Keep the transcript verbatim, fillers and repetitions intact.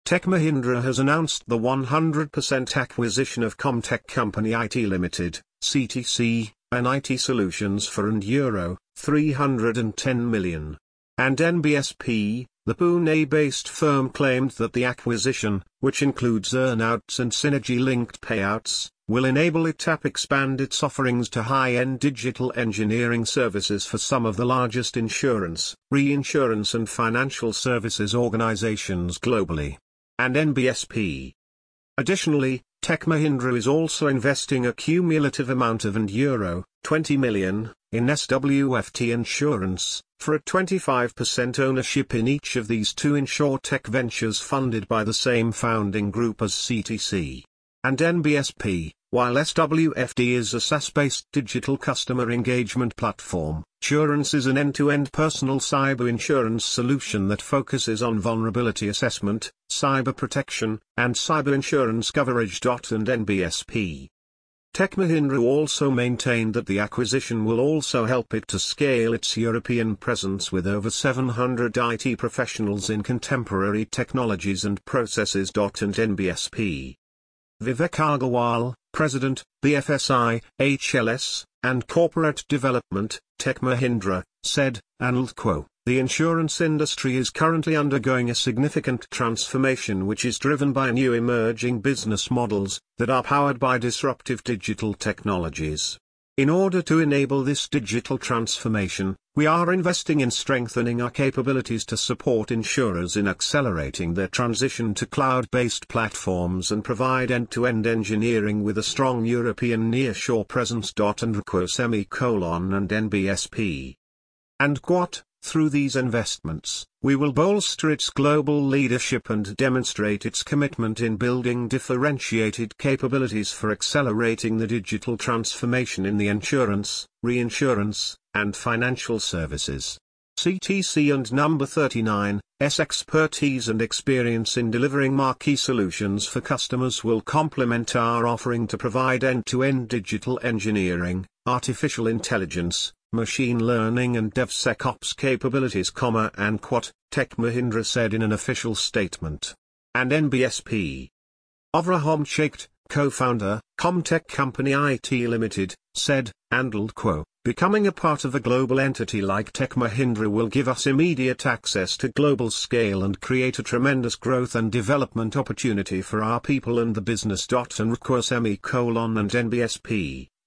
Tech Mahindra has announced the one hundred percent acquisition of Comtech Company I T Limited, C T C, and I T Solutions for and euro three hundred ten million. And N B S P, the Pune-based firm, claimed that the acquisition, which includes earn-outs and synergy-linked payouts, will enable it to expand its offerings to high-end digital engineering services for some of the largest insurance, reinsurance and financial services organizations globally. And N B S P. Additionally, Tech Mahindra is also investing a cumulative amount of and euro twenty million in S W F T Insurance, for a twenty-five percent ownership in each of these two insurtech ventures funded by the same founding group as C T C. And N B S P. While S W F T is a SaaS-based digital customer engagement platform, Surance is an end-to-end personal cyber insurance solution that focuses on vulnerability assessment, cyber protection, and cyber insurance coverage. And N B S P. Tech Mahindra also maintained that the acquisition will also help it to scale its European presence with over seven hundred I T professionals in contemporary technologies and processes. And N B S P. Vivek Agarwal, President, B F S I, H L S, and Corporate Development, Tech Mahindra, said, and quote, "The insurance industry is currently undergoing a significant transformation which is driven by new emerging business models that are powered by disruptive digital technologies. In order to enable this digital transformation, we are investing in strengthening our capabilities to support insurers in accelerating their transition to cloud-based platforms and provide end-to-end engineering with a strong European nearshore presence. And semicolon and N B S P. And quote, "Through these investments, we will bolster its global leadership and demonstrate its commitment in building differentiated capabilities for accelerating the digital transformation in the insurance, reinsurance, and financial services. C T C and Number thirty-nine, S expertise and experience in delivering marquee solutions for customers will complement our offering to provide end-to-end digital engineering, artificial intelligence, machine learning and DevSecOps capabilities, and quote," Tech Mahindra said in an official statement. And N B S P. Avraham Shaked, co-founder, Comtech Company I T Limited, said, and quote, "Becoming a part of a global entity like Tech Mahindra will give us immediate access to global scale and create a tremendous growth and development opportunity for our people and the business." And semicolon and N B S P.